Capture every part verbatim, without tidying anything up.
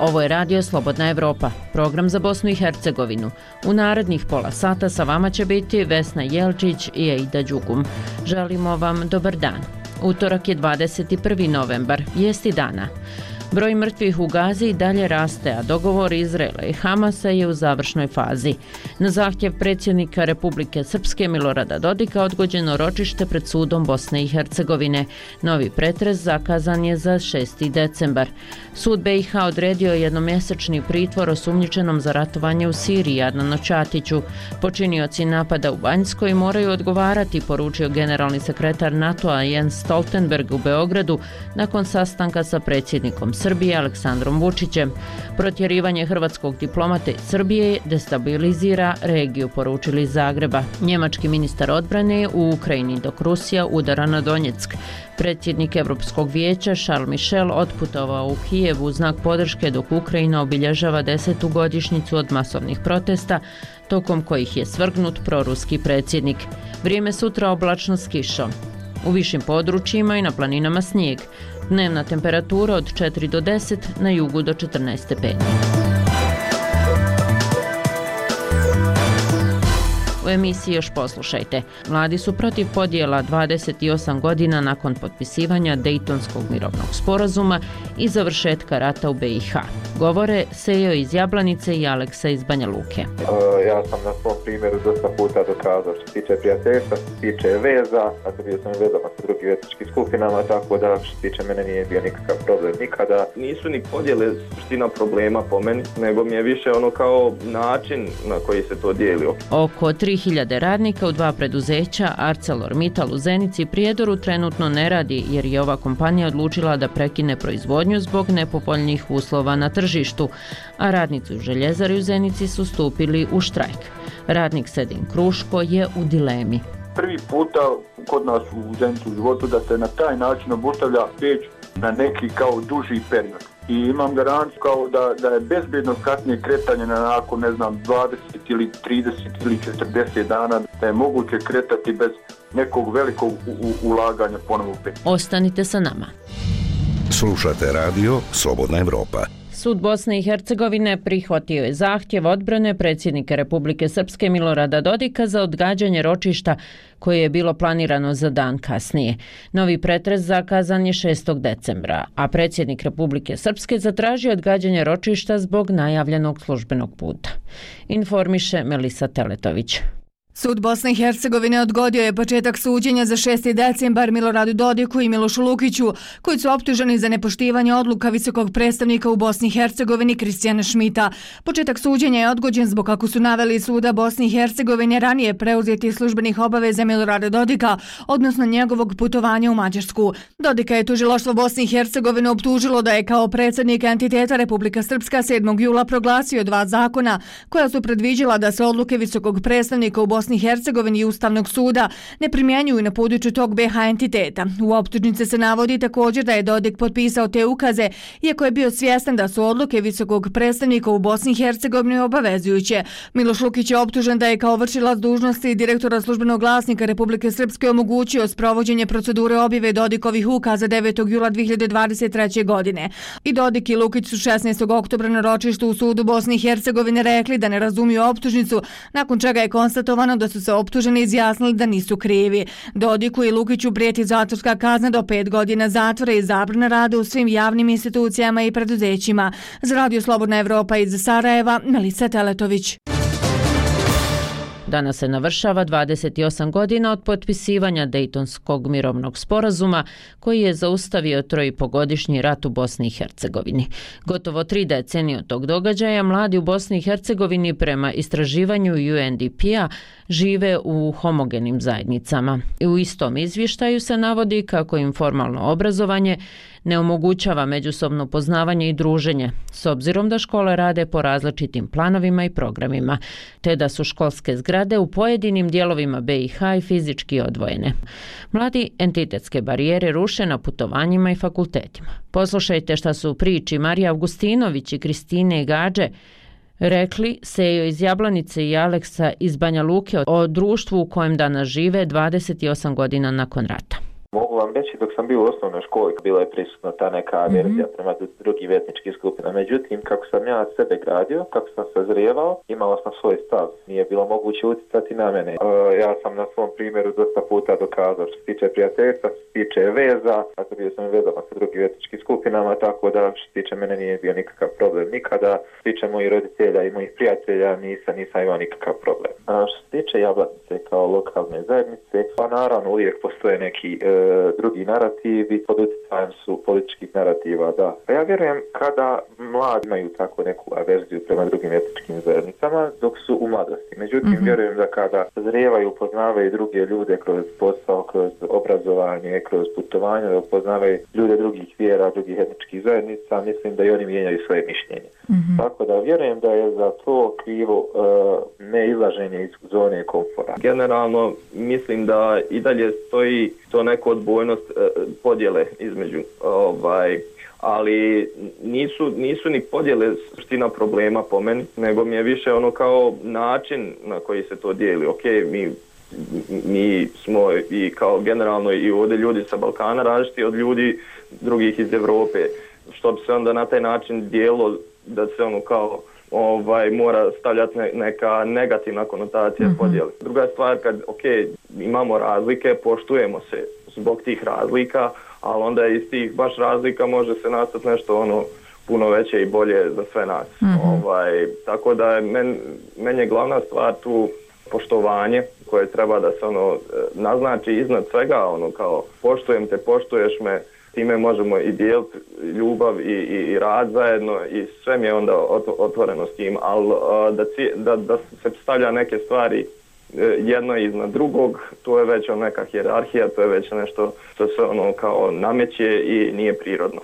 Ovo je Radio Slobodna Evropa, program za Bosnu i Hercegovinu. U narednih pola sata sa vama će biti Vesna Jelčić i Aida Đugum. Želimo vam dobar dan. Utorak je dvadeset prvi novembar, vijesti dana. Broj mrtvih u Gazi i dalje raste, a dogovor Izraela i Hamasa je u završnoj fazi. Na zahtjev predsjednika Republike Srpske Milorada Dodika odgođeno ročište pred sudom Bosne i Hercegovine. Novi pretres zakazan je za šesti decembar. Sud B i H odredio jednomjesečni pritvor osumnjičenom za ratovanje u Siriji Adnanu Ćatiću. Počinioci napada u Banjskoj moraju odgovarati, poručio generalni sekretar NATO-a Jens Stoltenberg u Beogradu nakon sastanka sa predsjednikom Srbije Aleksandrom Vučićem. Protjerivanje hrvatskog diplomata iz Srbije destabilizira regiju, poručili iz Zagreba. Njemački ministar odbrane u Ukrajini dok Rusija udara na Donjeck. Predsjednik Europskog vijeća Charles Michel otputovao u Kijev u znak podrške dok Ukrajina obilježava desetu godišnjicu od masovnih protesta tokom kojih je svrgnut proruski predsjednik. Vrijeme sutra oblačno s kišom. U višim područjima i na planinama snijeg. Dnevna temperatura od četiri do deset, na jugu do četrnaest stepeni. U emisiji još poslušajte. Mladi su protiv podjela dvadeset osam godina nakon potpisivanja Dejtonskog mirovnog sporazuma i završetka rata u B i H. Govore Sejo iz Jablanice i Aleksa iz Banja Luke. Uh, ja sam na svom primjeru dosta puta dokazao što se tiče prijateljstva, što se tiče veza, dakle bio sam vezama sa drugim etničkim skupinama, tako da što se tiče mene nije bio nikakav problem nikada. Nisu ni podjele suština problema po meni, nego mi je više ono kao način na koji se to dijeli. Oko tri hiljade radnika u dva preduzeća ArcelorMittal u Zenici i Prijedoru trenutno ne radi jer je ova kompanija odlučila da prekine proizvodnju zbog nepovoljnih uslova na tržištu, a radnici u Željezari u Zenici su stupili u štrajk. Radnik Sedin Kruško je u dilemi. Prvi puta kod nas u Zenici u životu da se na taj način obustavlja peć na neki kao duži period. I imam garanciju kao da, da je bezbjedno kasnije kretanje na nakon, ne znam, dvadeset ili trideset ili četrdeset dana, da je moguće kretati bez nekog velikog u, u, ulaganja ponovo u peć. Ostanite sa nama. Slušate Radio Slobodna Evropa. Sud Bosne i Hercegovine prihvatio je zahtjev odbrane predsjednika Republike Srpske Milorada Dodika za odgađanje ročišta koje je bilo planirano za dan kasnije. Novi pretres zakazan je šestog decembra, a predsjednik Republike Srpske zatražio odgađanje ročišta zbog najavljenog službenog puta. Informiše Melisa Teletović. Sud Bosne i Hercegovine odgodio je početak suđenja za šesti decembar Miloradu Dodiku i Milošu Lukiću, koji su optuženi za nepoštivanje odluka visokog predstavnika u Bosni i Hercegovini Kristijana Šmita. Početak suđenja je odgođen zbog, kako su naveli Suda Bosne i Hercegovine, ranije preuzetih službenih obaveza Milorada Dodika, odnosno njegovog putovanja u Mađarsku. Dodika je tužilaštvo Bosne i Hercegovine optužilo da je kao predsjednik entiteta Republika Srpska sedmog jula proglasio dva zakona koja su predviđala da se odluke visokog predstavnika u Bosni i Hercegovini i Ustavnog suda ne primjenjuju na području tog B H entiteta. U optužnici se navodi također da je Dodik potpisao te ukaze, iako je bio svjestan da su odluke visokog predstavnika u Bosni i Hercegovini obavezujuće. Miloš Lukić je optužen da je kao vršilac dužnosti direktora službenog glasnika Republike Srpske omogućio sprovođenje procedure objave Dodikovih ukaza devetog jula dvije hiljade dvadeset treće. godine. I Dodik i Lukić su šesnaestog oktobra na ročištu u sudu Bosne i Hercegovine rekli da ne razumiju optužnicu, nakon čega je konstatovano da su se optuženi izjasnili da nisu krivi. Dodiku i Lukiću prijeti zatvorska kazna do pet godina zatvora i zabrana rada u svim javnim institucijama i preduzećima. Za Radio Slobodna Evropa iz Sarajeva, Melisa Teletović. Danas se navršava dvadeset osam godina od potpisivanja Dejtonskog mirovnog sporazuma koji je zaustavio trojipogodišnji rat u Bosni i Hercegovini. Gotovo tri decenije od tog događaja mladi u Bosni i Hercegovini prema istraživanju U N D P-a žive u homogenim zajednicama. I u istom izvještaju se navodi kako im formalno obrazovanje ne omogućava međusobno poznavanje i druženje, s obzirom da škole rade po različitim planovima i programima, te da su školske zgrade u pojedinim dijelovima B i H i fizički odvojene. Mladi entitetske barijere ruše na putovanjima i fakultetima. Poslušajte šta su u priči Marija Avgustinović i Kristine Gađe rekli Sejo iz Jablanice i Aleksa iz Banja Luke o društvu u kojem danas žive dvadeset osam godina nakon rata. Mogu vam reći, dok sam bio u osnovnoj školi, bila je prisutna ta neka averzija mm-hmm. prema drugim etničkim skupinama. Međutim, kako sam ja sebe gradio, kako sam sazrijevao, imao sam svoj stav. Nije bilo moguće utjecati na mene. Uh, ja sam na svom primjeru dosta puta dokazao što se tiče prijateljstva, što se tiče veza, a bio sam vezama sa drugim etničkim skupinama, tako da što se tiče mene nije bio nikakav problem nikada. Što se tiče mojih roditelja i mojih prijatelja nisam, nisam imao nikakav problem. A što se tiče Jablanice kao lokalne zajednice, pa naravno uvijek postoje neki e, drugi narativi, pod utjecajem su političkih narativa, da. Pa ja vjerujem kada mladi imaju tako neku averziju prema drugim etničkim zajednicama dok su u mladosti. Međutim, mm-hmm. vjerujem da kada zrijevaju, upoznavaju druge ljude kroz posao, kroz obrazovanje, kroz putovanje, da upoznavaju ljude drugih vjera, drugih etničkih zajednica, mislim da i oni mijenjaju svoje mišljenje. Mm-hmm. Tako da vjerujem da je za to krivo uh, neizlaženje iz zone komfora. Generalno mislim da i dalje stoji to neko odbojnost uh, podjele između ovaj ali nisu, nisu ni podjele suština problema po meni, nego mi je više ono kao način na koji se to dijeli. Ok, mi, mi smo i kao generalno i ovdje ljudi sa Balkana različiti od ljudi drugih iz Europe, što bi se onda na taj način dijelo da se ono kao ovaj mora stavljati ne, neka negativna konotacija mm-hmm. podjele. Druga stvar, kad ok, imamo razlike, poštujemo se zbog tih razlika, ali onda iz tih baš razlika može se nastati nešto ono puno veće i bolje za sve nas. Mm-hmm. Ovaj, tako da je men, meni je glavna stvar tu poštovanje koje treba da se ono naznači iznad svega, ono kao poštujem te, poštuješ me, time možemo i dijeliti ljubav i, i, i rad zajedno i sve mi je onda otvoreno s tim, ali da, da, da se stavlja neke stvari jedno iznad drugog, to je već neka hijerarhija, to je već nešto što se ono kao nameće i nije prirodno.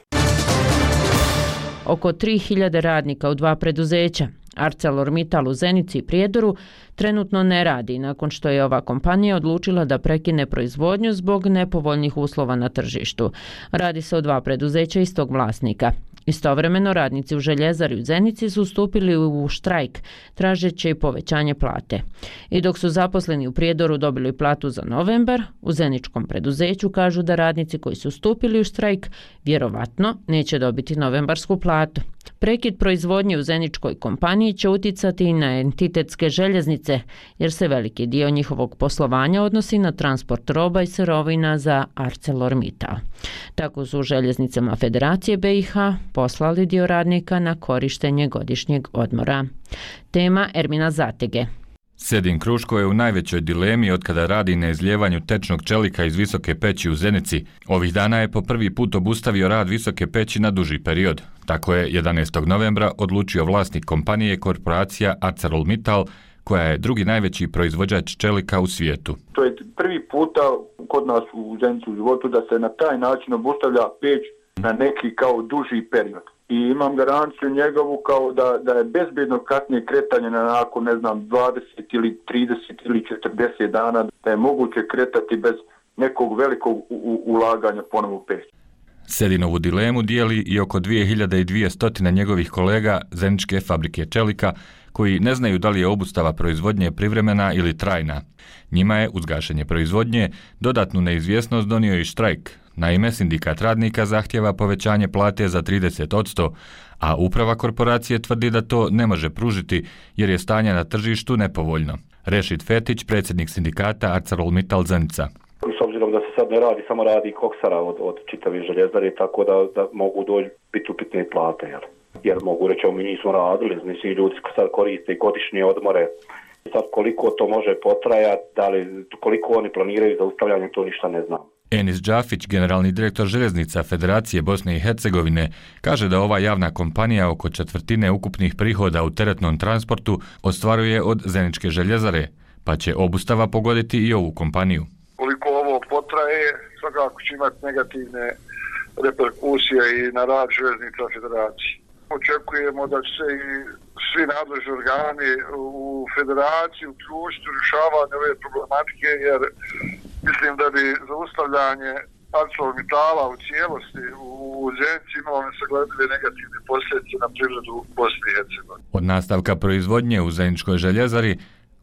Oko tri hiljade radnika u dva preduzeća, ArcelorMittal u Zenici i Prijedoru, trenutno ne radi nakon što je ova kompanija odlučila da prekine proizvodnju zbog nepovoljnih uslova na tržištu. Radi se o dva preduzeća istog vlasnika. Istovremeno radnici u željezari u Zenici su stupili u štrajk, tražeći povećanje plate. I dok su zaposleni u Prijedoru dobili platu za novembar, u zeničkom preduzeću kažu da radnici koji su stupili u štrajk vjerovatno neće dobiti novembarsku platu. Prekid proizvodnje u zeničkoj kompaniji će uticati i na entitetske željeznice, jer se veliki dio njihovog poslovanja odnosi na transport roba i sirovina za ArcelorMittal. Tako su u željeznicama Federacije B i H poslali dio radnika na korištenje godišnjeg odmora. Tema Ermina Zatege. Sedin Kruško je u najvećoj dilemi od kada radi na izljevanju tečnog čelika iz Visoke peći u Zenici. Ovih dana je po prvi put obustavio rad Visoke peći na duži period. Tako je jedanaestog novembra odlučio vlasnik kompanije korporacija ArcelorMittal, koja je drugi najveći proizvođač čelika u svijetu. To je prvi puta kod nas u Zenici u životu da se na taj način obustavlja peć na neki kao duži period. I imam garanciju njegovu kao da, da je bezbjedno kasnije kretanje na nakon, ne znam, dvadeset ili trideset ili četrdeset dana, da je moguće kretati bez nekog velikog u, u, ulaganja ponovo u peć. Sedinovu dilemu dijeli i oko dvije hiljade dvjesto njegovih kolega Zeničke fabrike čelika, koji ne znaju da li je obustava proizvodnje privremena ili trajna. Njima je uz gašenje proizvodnje dodatnu neizvjesnost donio i štrajk. Naime, sindikat radnika zahtjeva povećanje plate za trideset posto, a uprava korporacije tvrdi da to ne može pružiti jer je stanje na tržištu nepovoljno. Rešid Fetić, predsjednik sindikata ArcelorMittal Zenica. S obzirom da se sad ne radi, samo radi koksara od, od čitavih željezari, tako da, da mogu doći biti upitne plate. Jer, jer mogu reći, mi nismo radili, znači ljudi sad koriste godišnje odmore. Sad koliko to može potrajati, da li, koliko oni planiraju za ustavljanje, to ništa ne znam. Enis Džafić, generalni direktor željeznica Federacije Bosne i Hercegovine, kaže da ova javna kompanija oko četvrtine ukupnih prihoda u teretnom transportu ostvaruje od Zeničke željezare, pa će obustava pogoditi i ovu kompaniju. Koliko ovo potraje, svakako će imati negativne reperkusije i na rad željeznica Federacije. Očekujemo da će se i svi nadležni organi u Federaciji uključiti u rješavanje ove problematike, jer mislim da bi zaustavljanje ArcelorMittala u cijelosti u Zenici imalo nesagledive negativne posljedice na privredu Bosne i Hercegovine. Od nastavka proizvodnje u Zeničkoj željezari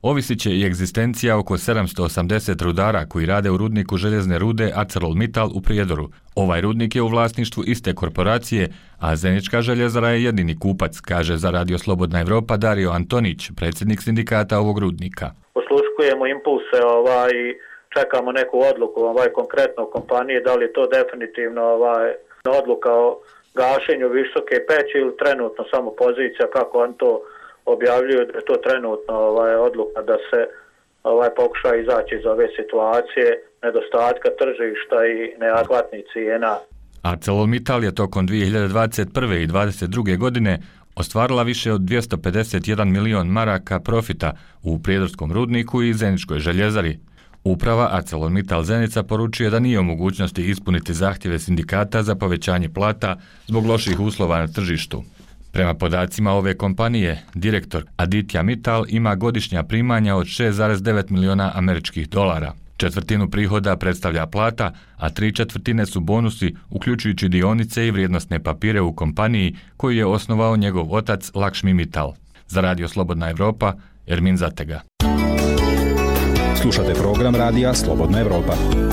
ovisit će i egzistencija oko sedamsto osamdeset rudara koji rade u rudniku željezne rude ArcelorMittal u Prijedoru. Ovaj rudnik je u vlasništvu iste korporacije, a Zenička željezara je jedini kupac, kaže za Radio Slobodna Evropa Dario Antonić, predsjednik sindikata ovog rudnika. Osluškujemo impulse, ovaj, čekamo neku odluku ovaj, konkretno u kompaniji, da li je to definitivno ovaj, odluka o gašenju Visoke peći ili trenutno samo pozicija, kako on to objavljuju, da je to trenutno ovaj, odluka da se ovaj, pokuša izaći iz ove situacije nedostatka tržišta i neadekvatnih cijena. ArcelorMittal je tokom dvije hiljade dvadeset prve i dvadeset druge godine ostvarila više od dvjesto pedeset jedan milion maraka profita u Prijedorskom rudniku i Zeničkoj željezari. Uprava ArcelorMittal Zenica poručuje da nije u mogućnosti ispuniti zahtjeve sindikata za povećanje plata zbog loših uslova na tržištu. Prema podacima ove kompanije, direktor Aditya Mittal ima godišnja primanja od šest zarez devet miliona američkih dolara. Četvrtinu prihoda predstavlja plata, a tri četvrtine su bonusi, uključujući dionice i vrijednosne papire u kompaniji koju je osnovao njegov otac Lakshmi Mittal. Za Radio Slobodna Evropa, Ermin Zatega. Slušate program Radija Slobodna Evropa.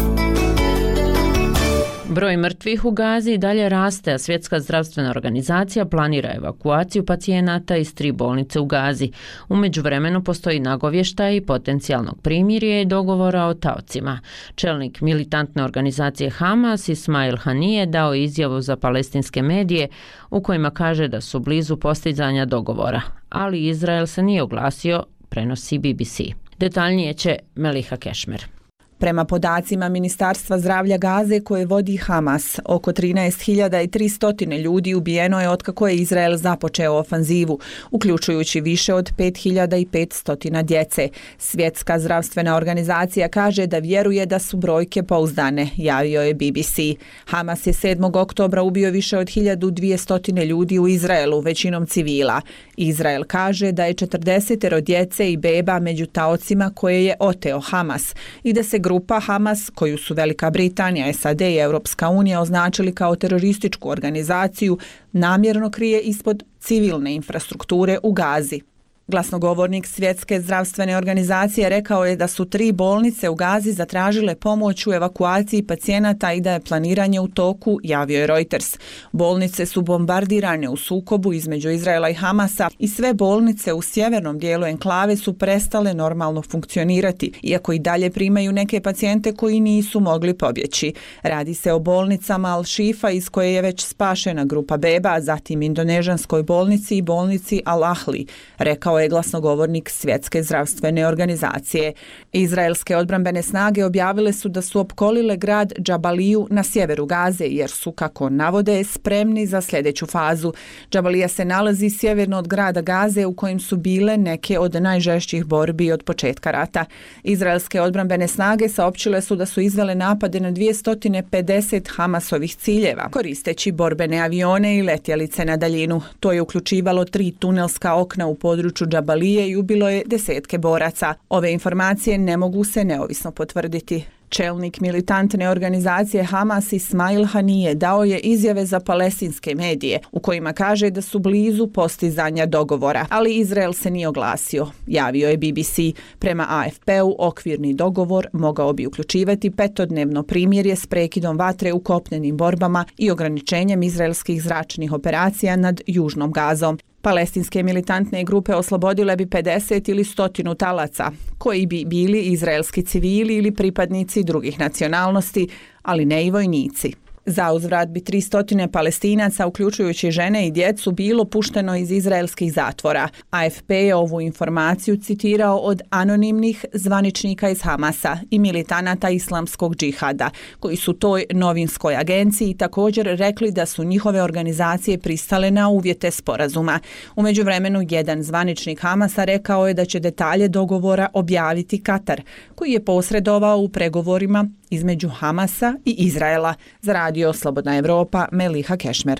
Broj mrtvih u Gazi dalje raste, a Svjetska zdravstvena organizacija planira evakuaciju pacijenata iz tri bolnice u Gazi. U međuvremenu postoji nagovještaj potencijalnog primirja i dogovora o taocima. Čelnik militantne organizacije Hamas Ismail Hanije dao izjavu za palestinske medije u kojima kaže da su blizu postizanja dogovora, ali Izrael se nije oglasio, prenosi B B C. Detaljnije će Meliha Kešmer. Prema podacima Ministarstva zdravlja Gaze koje vodi Hamas, oko trinaest hiljada tristo ljudi ubijeno je otkako je Izrael započeo ofanzivu, uključujući više od pet hiljada petsto djece. Svjetska zdravstvena organizacija kaže da vjeruje da su brojke pouzdane, javio je B B C. Hamas je sedmog oktobra ubio više od hiljadu dvjesto ljudi u Izraelu, većinom civila. Izrael kaže da je četrdeset djece i beba među taocima koje je oteo Hamas i da se grupa Hamas, koju su Velika Britanija, S A D i Europska unija označili kao terorističku organizaciju, namjerno krije ispod civilne infrastrukture u Gazi. Glasnogovornik Svjetske zdravstvene organizacije rekao je da su tri bolnice u Gazi zatražile pomoć u evakuaciji pacijenata i da je planiranje u toku, javio je Reuters. Bolnice su bombardirane u sukobu između Izraela i Hamasa i sve bolnice u sjevernom dijelu enklave su prestale normalno funkcionirati, iako i dalje primaju neke pacijente koji nisu mogli pobjeći. Radi se o bolnicama Al-Shifa iz koje je već spašena grupa beba, zatim indonežanskoj bolnici i bolnici Al-Ahli, rekao je glasnogovornik Svjetske zdravstvene organizacije. Izraelske odbrambene snage objavile su da su opkolile grad Džabaliju na sjeveru Gaze jer su, kako navode, spremni za sljedeću fazu. Džabalija se nalazi sjeverno od grada Gaze u kojim su bile neke od najžešćih borbi od početka rata. Izraelske odbrambene snage saopćile su da su izvele napade na dvjesto pedeset Hamasovih ciljeva, koristeći borbene avione i letjelice na daljinu. To je uključivalo tri tunelska okna u području Džabalije i ubilo je desetke boraca. Ove informacije ne mogu se neovisno potvrditi. Čelnik militantne organizacije Hamas Ismail Hanije dao je izjave za palestinske medije u kojima kaže da su blizu postizanja dogovora, ali Izrael se nije oglasio, javio je B B C. Prema A F P-u okvirni dogovor mogao bi uključivati petodnevno primirje s prekidom vatre u kopnenim borbama i ograničenjem izraelskih zračnih operacija nad južnom Gazom. Palestinske militantne grupe oslobodile bi pedeset ili stotinu talaca, koji bi bili izraelski civili ili pripadnici drugih nacionalnosti, ali ne i vojnici. Za uzvrat bi tristo Palestinaca, uključujući žene i djecu, bilo pušteno iz izraelskih zatvora. A F P je ovu informaciju citirao od anonimnih zvaničnika iz Hamasa i militanata islamskog džihada, koji su toj novinskoj agenciji također rekli da su njihove organizacije pristale na uvjete sporazuma. U međuvremenu, jedan zvaničnik Hamasa rekao je da će detalje dogovora objaviti Katar, koji je posredovao u pregovorima između Hamasa i Izraela. Za Radio Slobodna Evropa, Meliha Kešmer.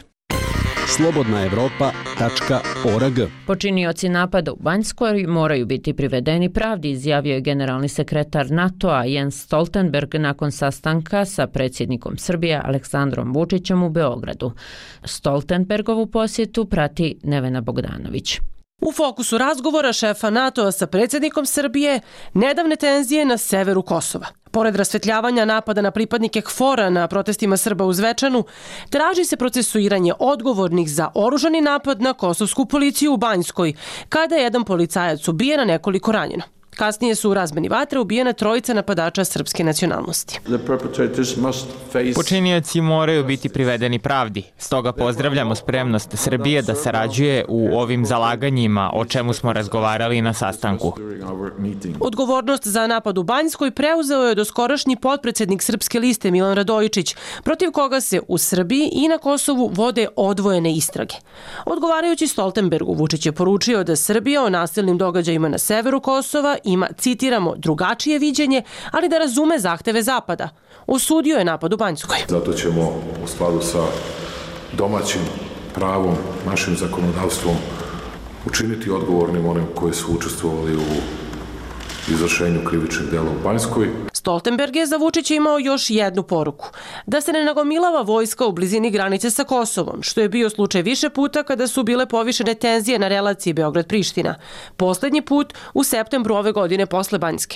slobodna evropa tačka org. Počinioci napada u Banjskoj moraju biti privedeni pravdi, izjavio je generalni sekretar NATO-a Jens Stoltenberg nakon sastanka sa predsjednikom Srbije Aleksandrom Vučićem u Beogradu. Stoltenbergovu posjetu prati Nevena Bogdanović. U fokusu razgovora šefa NATO-a sa predsjednikom Srbije nedavne tenzije na severu Kosova. Pored rasvetljavanja napada na pripadnike K F O R-a na protestima Srba u Zvečanu, traži se procesuiranje odgovornih za oružani napad na kosovsku policiju u Banjskoj, kada je jedan policajac ubijen, a nekoliko ranjeno. Kasnije su u razmeni vatre ubijena trojica napadača srpske nacionalnosti. Počinioci moraju biti privedeni pravdi. Stoga pozdravljamo spremnost Srbije da sarađuje u ovim zalaganjima, o čemu smo razgovarali na sastanku. Odgovornost za napad u Banjskoj preuzeo je doskorašnji potpredsjednik Srpske liste Milan Radojičić, protiv koga se u Srbiji i na Kosovu vode odvojene istrage. Odgovarajući Stoltenbergu, Vučić je poručio da Srbija o nasilnim događajima na severu Kosova ima, citiramo, drugačije viđenje, ali da razume zahteve Zapada. Osudio je napad u Banjskoj. Zato ćemo u skladu sa domaćim pravom, našim zakonodavstvom učiniti odgovornim onim koji su učestvovali u izvršenju krivičnih dela u Banjskoj. Stoltenberg je za Vučića imao još jednu poruku. Da se ne nagomilava vojska u blizini granice sa Kosovom, što je bio slučaj više puta kada su bile povišene tenzije na relaciji Beograd-Priština. Poslednji put u septembru ove godine posle Banjske.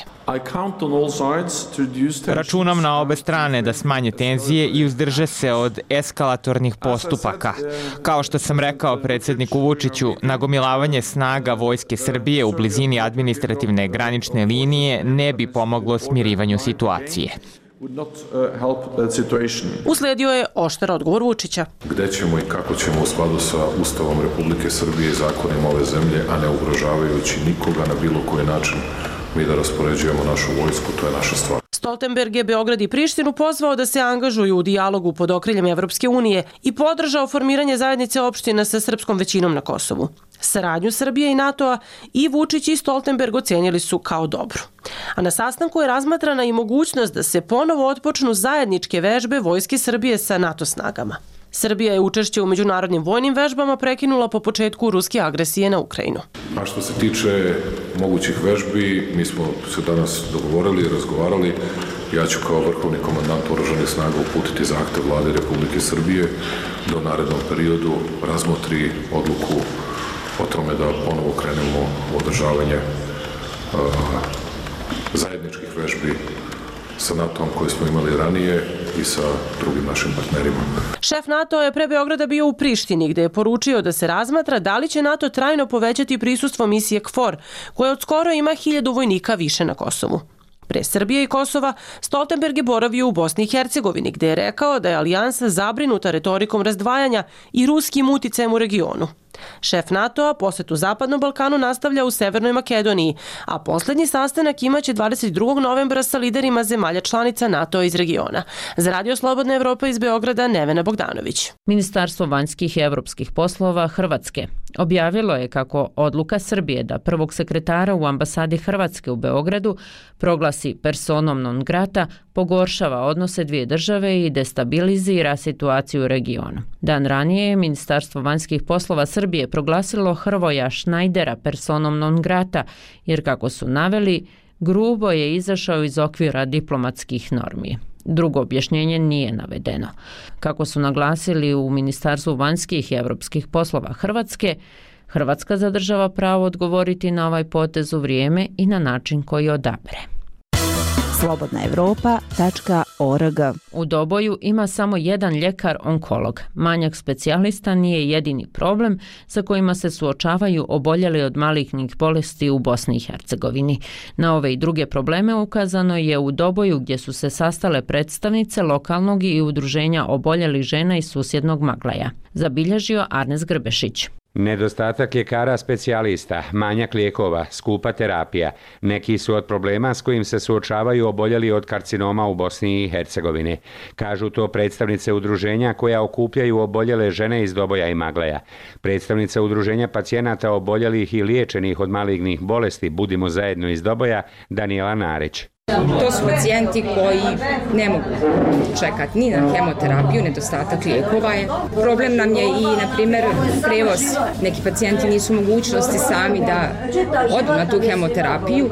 Računam na obe strane da smanje tenzije i uzdrže se od eskalatornih postupaka. Kao što sam rekao predsjedniku Vučiću, nagomilavanje snaga Vojske Srbije u blizini administrativne granične linije ne bi pomoglo smirivanju situacije. Usledio je oštar odgovor Vučića. Gde ćemo i kako ćemo u skladu sa Ustavom Republike Srbije i zakonima ove zemlje, a ne ugrožavajući nikoga na bilo koji način, mi da raspoređujemo našu vojsku, to je naša stvar. Stoltenberg je Beograd i Prištinu pozvao da se angažuju u dijalogu pod okriljem Evropske unije i podržao formiranje zajednice opština sa srpskom većinom na Kosovu. Saradnju Srbije i NATO-a i Vučić i Stoltenberg ocenjeli su kao dobru. A na sastanku je razmatrana i mogućnost da se ponovo otpočnu zajedničke vežbe Vojske Srbije sa NATO snagama. Srbija je učešće u međunarodnim vojnim vežbama prekinula po početku ruske agresije na Ukrajinu. A što se tiče mogućih vežbi, mi smo se danas dogovorili i razgovarali. Ja ću kao vrhovni komandant oružanih snaga uputiti zahtev Vlade Republike Srbije da u narednom periodu razmotri odluku o tome da ponovo krenemo u održavanje uh, zajedničkih vežbi sa NATO-om koje smo imali ranije i sa drugim našim partnerima. Šef NATO je pre Beograda bio u Prištini, gde je poručio da se razmatra da li će NATO trajno povećati prisustvo misije K F O R, koja od skoro ima hiljadu vojnika više na Kosovu. Pre Srbije i Kosova, Stoltenberg je boravio u Bosni i Hercegovini, gde je rekao da je alijansa zabrinuta retorikom razdvajanja i ruskim uticajem u regionu. Šef NATO-a posetu Zapadnom Balkanu nastavlja u Severnoj Makedoniji, a posljednji sastanak imaće dvadeset drugog novembra sa liderima zemalja članica NATO iz regiona. Za Radio Slobodna Evropa iz Beograda, Nevena Bogdanović. Ministarstvo vanjskih i evropskih poslova Hrvatske objavilo je kako odluka Srbije da prvog sekretara u ambasadi Hrvatske u Beogradu proglasi personom non grata pogoršava odnose dvije države i destabilizira situaciju u regionu. Dan ranije je Ministarstvo vanjskih poslova Srbije proglasilo Hrvoja Šnajdera personom non grata, jer kako su naveli, grubo je izašao iz okvira diplomatskih normi. Drugo objašnjenje nije navedeno. Kako su naglasili u Ministarstvu vanjskih i evropskih poslova Hrvatske, Hrvatska zadržava pravo odgovoriti na ovaj potez u vrijeme i na način koji odabere. slobodna evropa tačka org. U Doboju ima samo jedan ljekar-onkolog. Manjak specijalista nije jedini problem sa kojima se suočavaju oboljeli od malignih bolesti u Bosni i Hercegovini. Na ove i druge probleme ukazano je u Doboju gdje su se sastale predstavnice lokalnog i udruženja oboljelih žena iz susjednog Maglaja. Zabilježio Arnes Grbešić. Nedostatak ljekara specijalista, manjak lijekova, skupa terapija, neki su od problema s kojim se suočavaju oboljeli od karcinoma u Bosni i Hercegovini. Kažu to predstavnice udruženja koja okupljaju oboljele žene iz Doboja i Maglaja. Predstavnica udruženja pacijenata oboljelih i liječenih od malignih bolesti Budimo zajedno iz Doboja, Danijela Narić. To su pacijenti koji ne mogu čekati ni na hemoterapiju, nedostatak lijekova je. Problem nam je i, na primjer, prevoz. Neki pacijenti nisu mogućnosti sami da odu na tu hemoterapiju.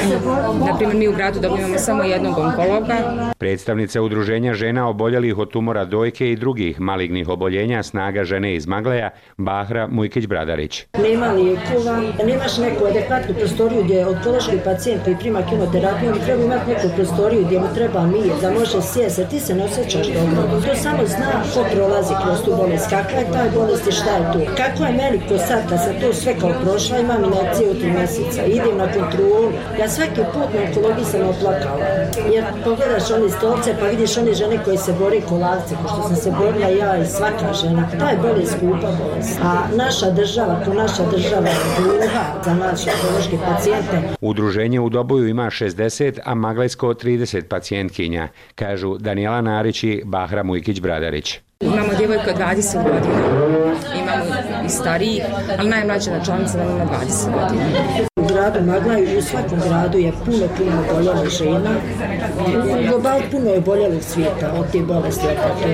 Na primjer, mi u gradu dobivamo samo jednog onkologa. Predstavnica Udruženja žena oboljelih od tumora dojke i drugih malignih oboljenja Snaga žene iz Magleja, Bahra Mujkić-Bradarić. Nema lijekova, nemaš neku adekvatnu prostoriju gdje onkološki pacijent koji prima kemoterapiju, on treba imati neku prostoriju gdje mu treba mir, da može sjesti, ti se ne osjećaš dobro. To samo zna ko prolazi kroz tu bolest, kakva je taj bolest i šta je tu. Kako je meni ko sad, kad sam to sve kao prošla, imam injekcije u tri mjeseca, idem na kontrolu. Ja svaki put na onkologiji sam oplakala, jer pogledaš one stolce pa vidiš one žene koje se bore kolavce, ko što sam se borila ja i svaka žena. Ta je bolest skupa bolest. A naša država, ko naša država je gluha za naše onkološke pacijente. Udruženje u Doboju ima šezdeset, a Maglajsko trideset pacijentkinja, kažu Danijela Narić i Bahra Mujkić-Bradarić. Imamo djevojka od dvadeset godina, imamo i starijih, ali najmlađa članica nam ima dvadeset godina. U gradu Maglaju i u svakom gradu je puno, puno oboljela žena. U globalu puno je oboljelog svijeta od te bolesti.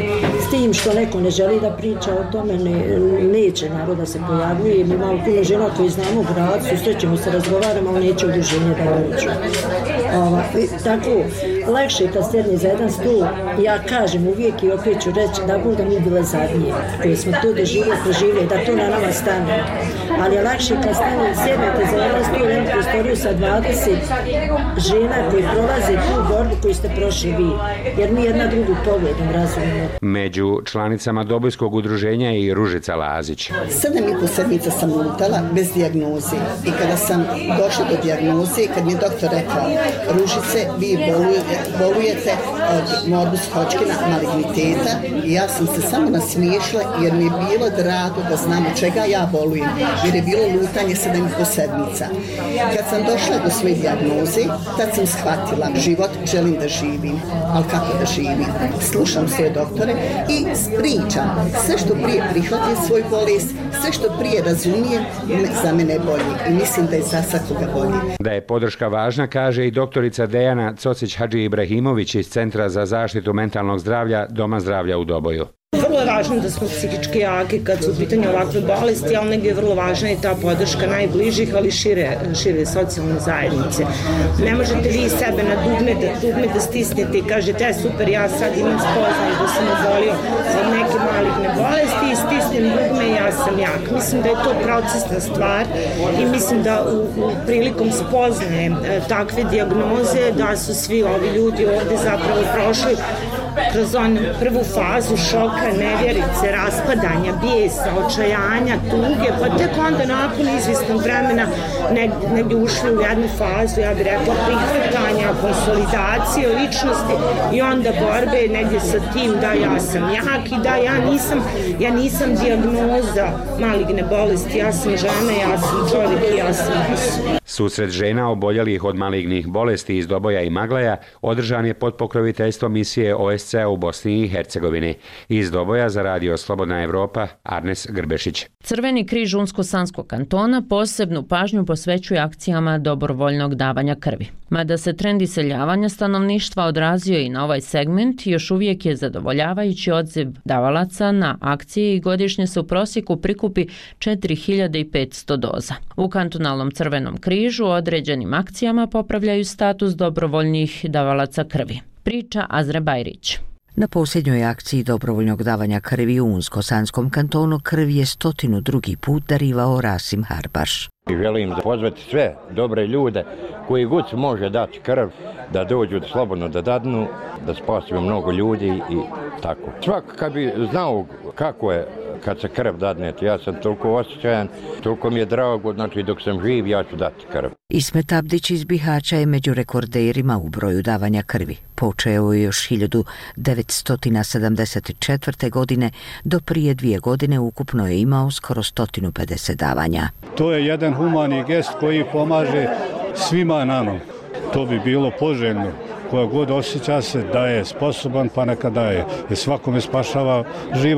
S tim što neko ne želi da priča o tome, ne, neće naroda se pojavljuje. Mi imamo puno žena koji znamo u gradu, susrećemo se, razgovaramo, ali neće udruženje da dođu. Ova, tako, lakše je kad sjedne za jedan stol, ja kažem uvijek i opet ću reći da budem mi bile zadnije, koje smo to doživjeli, proživjeli, da to na nama stane. Ali je lakše kad stane, sjednete za jedan stol, jednu prostoriju sa dvadeset žena koji prolaze tu borbu koju ste prošli vi, jer mi jedna drugu pogledom razumimo. Među članicama Dobojskog udruženja je i Ružica Lazić. Sedam i po sedmica sam lutala bez dijagnoze i kada sam došla do dijagnoze, kad mi je doktor rekao, Ružice, vi bolujete, bolujete od morbus Hodgkina maligniteta, i ja sam se samo nasmiješila jer mi je bilo drago da znam od čega ja bolujem, jer je bilo lutanje sedam i po sedmica. Kad sam došla do svoje dijagnoze, tad sam shvatila, život želim da živim, ali kako da živim? Slušam svoje doktore i pričam. Sve što prije prihvatim svoj bolest, sve što prije razumijem, za mene je bolje i mislim da je za svakoga bolje. Da je podrška važna, kaže i doktorica Dejana Cocić-Hadži-Ibrahimović iz Centra za zaštitu mentalnog zdravlja Doma zdravlja u Doboju. Vrlo je važno da smo psihički jaki kad su u pitanju ovakve bolesti, ali negdje je vrlo važna i ta podrška najbližih, ali šire, šire socijalne zajednice. Ne možete vi sebe na dugme da, dugme da stisnete i kažete, e, super, ja sad imam spoznaju da sam obolio od neke maligne bolesti i stisnem dugme i ja sam jak. Mislim da je to procesna stvar i mislim da u, u prilikom spoznaje e, takve dijagnoze da su svi ovi ljudi ovdje zapravo prošli kroz onu prvu fazu šoka, nevjerice, raspadanja, bijesa, očajanja, tuge, pa tek onda nakon izvjesnog vremena negdje ušli u jednu fazu, ja bih rekla, prihvatanja, konsolidacije ličnosti i onda borbe negdje sa tim da ja sam jak i da ja nisam, ja nisam dijagnoza maligne bolesti, ja sam žena, ja sam čovjek i ja sam osoba. Susret žena oboljelih od malignih bolesti iz Doboja i Maglaja održan je pod pokroviteljstvom misije O S C-a u Bosni i Hercegovini. Iz Doboja za radio Slobodna Evropa, Arnes Grbešić. Crveni križ Unsko-Sanskog kantona posebnu pažnju posvećuje akcijama dobrovoljnog davanja krvi. Mada se trend iseljavanja stanovništva odrazio i na ovaj segment, još uvijek je zadovoljavajući odziv davalaca na akcije i godišnje se u prosjeku prikupi četiri hiljade petsto doza. U kantonalnom Crvenom križu određenim akcijama popravljaju status dobrovoljnih davalaca krvi. Priča Azre Bajrić. Na posljednjoj akciji dobrovoljnog davanja krvi u Unsko-Sanskom kantonu krv je stotinu drugi put darivao Rasim Harbaš. Želim da pozvati sve dobre ljude koji god može dati krv, da dođu slobodno da dadnu, da spasimo mnogo ljudi i tako. Svak kad bi znao kako je kad se krv dadnete, ja sam toliko osjećajan, toliko mi je drago, znači dok sam živ ja ću dati krv. Ismet Abdić iz Bihaća je među rekorderima u broju davanja krvi. Počeo je još hiljadu devetsto sedamdeset četvrte. godine, do prije dvije godine ukupno je imao skoro sto pedeset davanja. To je jedan humani gest koji pomaže svima nama. To bi bilo poželjno. Koja god osjeća se da je sposoban, pa neka daje. Jer svakome spašava život.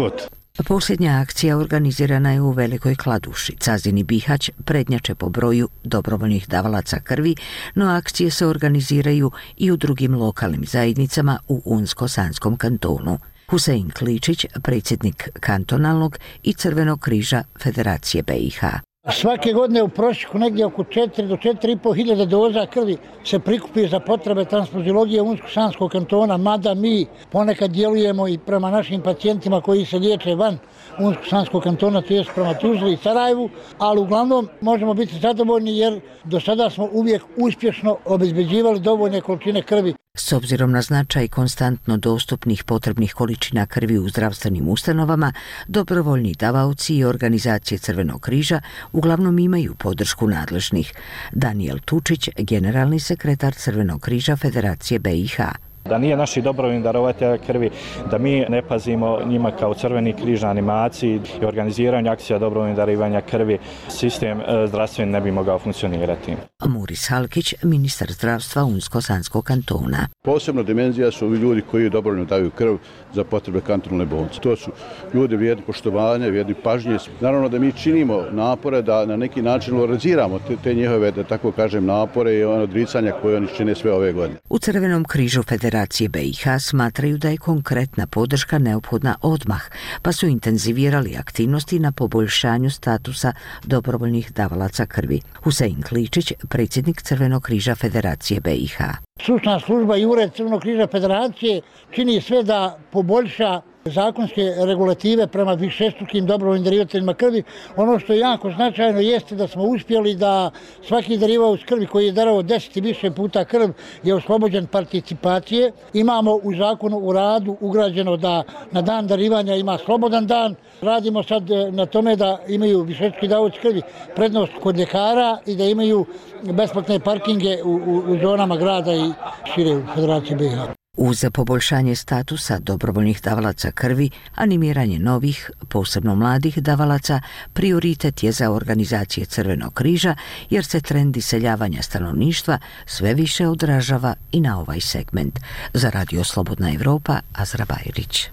Posljednja akcija organizirana je u Velikoj Kladuši. Cazini Bihać prednjače po broju dobrovoljnih davalaca krvi, no akcije se organiziraju i u drugim lokalnim zajednicama u Unsko-Sanskom kantonu. Husein Kličić, predsjednik kantonalnog i Crvenog križa Federacije B i H. Svake godine u prosjeku negdje oko četiri do četiri i po hiljade doza krvi se prikupi za potrebe transfuziologije Unsko-Sanskog kantona, mada mi ponekad djelujemo i prema našim pacijentima koji se liječe van Unsko-Sanskog kantona, to je prema Tuzli i Sarajevu, ali uglavnom možemo biti zadovoljni jer do sada smo uvijek uspješno obezbeđivali dovoljne količine krvi. S obzirom na značaj konstantno dostupnih potrebnih količina krvi u zdravstvenim ustanovama, dobrovoljni davaoci i organizacije Crvenog križa uglavnom imaju podršku nadležnih. Daniel Tučić, generalni sekretar Crvenog križa Federacije B i H. Da nije naši dobrovoljni darovatelja krvi, da mi ne pazimo njima kao Crveni križ na animaciji i organiziranju akcija dobrovoljnih darivanja krvi, sistem zdravstveni ne bi mogao funkcionirati. Muris Halkić, ministar zdravstva Unsko-Sanskog kantona. Posebno dimenzija su ovi ljudi koji dobrovoljno daju krv za potrebe kantonalne bolnice. To su ljudi vrijedni poštovanja, vrijedni pažnje. Naravno da mi činimo napore da na neki način valoriziramo te, te njihove, da tako kažem, napore i ono odricanja koje oni čine sve ove godine. U Crvenom križu Federacije B i H smatraju da je konkretna podrška neophodna odmah, pa su intenzivirali aktivnosti na poboljšanju statusa dobrovoljnih davalaca krvi. Husein Kličić, predsjednik Crvenog križa Federacije B i H. Stručna služba i ured Crvenog križa Federacije čini sve da poboljša zakonske regulative prema višestrukim dobrovoljnim darivateljima krvi. Ono što je jako značajno jeste da smo uspjeli da svaki darivaoc krvi koji je darovao deset i više puta krv je oslobođen participacije. Imamo u zakonu u radu ugrađeno da na dan darivanja ima slobodan dan. Radimo sad na tome da imaju višestruki davaoci krvi prednost kod ljekara i da imaju besplatne parkinge u, u, u zonama grada i šire u Federaciji B i H. Uz poboljšanje statusa dobrovoljnih davalaca krvi, animiranje novih, posebno mladih davalaca, prioritet je za organizacije Crvenog križa, jer se trend iseljavanja stanovništva sve više odražava i na ovaj segment. Za Radio Slobodna Evropa, Azra Bajrić.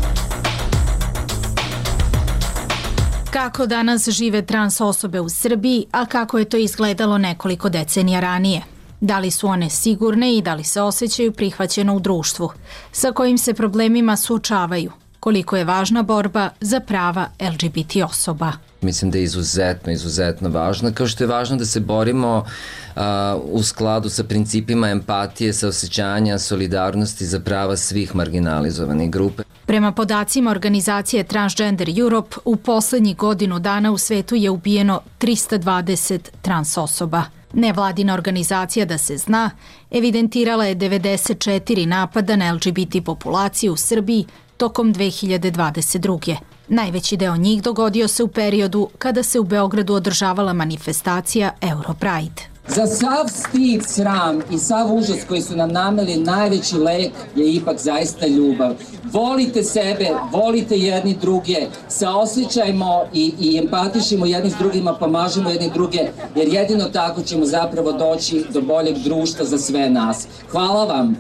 Kako danas žive trans osobe u Srbiji, a kako je to izgledalo nekoliko decenija ranije? Da li su one sigurne i da li se osjećaju prihvaćeno u društvu? Sa kojim se problemima suočavaju? Koliko je važna borba za prava L G B T osoba? Mislim da je izuzetno, izuzetno važno, kao što je važno da se borimo a, u skladu sa principima empatije, saosećanja, solidarnosti za prava svih marginalizovanih grupe. Prema podacima organizacije Transgender Europe, u poslednjih godinu dana u svetu je ubijeno trista dvadeset trans osoba. Nevladina organizacija Da se zna evidentirala je devedeset četiri napada na L G B T populaciju u Srbiji tokom dve hiljade dvadeset druge. Najveći deo njih dogodio se u periodu kada se u Beogradu održavala manifestacija Europride. Za sav stid, sram i sav užas koji su nam nameli, najveći lek je ipak zaista ljubav. Volite sebe, volite jedni druge, saosjećajmo i, i empatišimo jedni s drugima, pomažemo jedni druge, jer jedino tako ćemo zapravo doći do boljeg društva za sve nas. Hvala vam!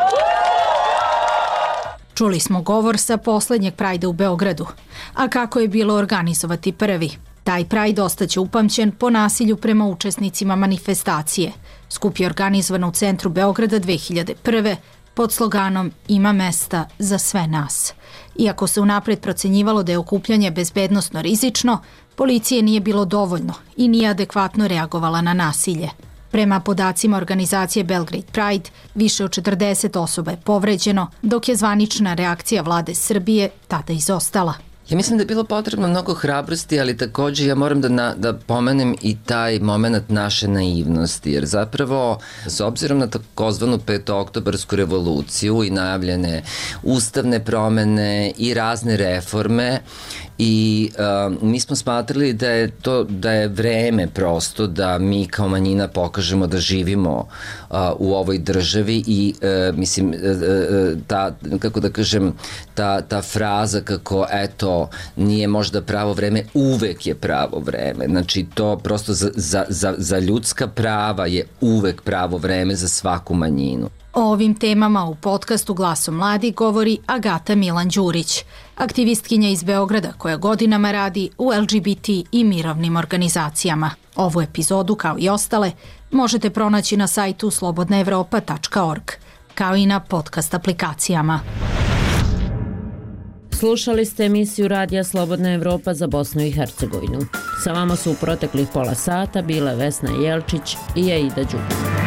Čuli smo govor sa poslednjeg Prajda u Beogradu. A kako je bilo organizovati prvi? Taj Pride ostaće upamćen po nasilju prema učesnicima manifestacije. Skup je organizovan u centru Beograda dve hiljade prve pod sloganom Ima mesta za sve nas. Iako se unapred procenjivalo da je okupljanje bezbednosno rizično, policije nije bilo dovoljno i nije adekvatno reagovala na nasilje. Prema podacima organizacije Belgrade Pride, više od četrdeset osoba je povređeno, dok je zvanična reakcija vlade Srbije tada izostala. Ja mislim da je bilo potrebno mnogo hrabrosti, ali također ja moram da, na, da pomenem i taj moment naše naivnosti, jer zapravo s obzirom na takozvanu petooktobarsku revoluciju i najavljene ustavne promene i razne reforme, i uh, mi smo smatrali da je to da je vreme prosto da mi kao manjina pokažemo da živimo uh, u ovoj državi i uh, mislim uh, ta kako da kažem ta ta fraza kako eto to nije možda pravo vreme, uvek je pravo vreme. Znači to prosto za, za, za, za ljudska prava je uvek pravo vreme za svaku manjinu. O ovim temama u podcastu Glasom mladih govori Agata Milan Đurić, aktivistkinja iz Beograda koja godinama radi u L G B T i mirovnim organizacijama. Ovu epizodu, kao i ostale, možete pronaći na sajtu slobodna evropa tačka org, kao i na podcast aplikacijama. Slušali ste emisiju Radija Slobodna Evropa za Bosnu i Hercegovinu. Sa vama su u proteklih pola sata bile Vesna Jelčić i Aida Đukum.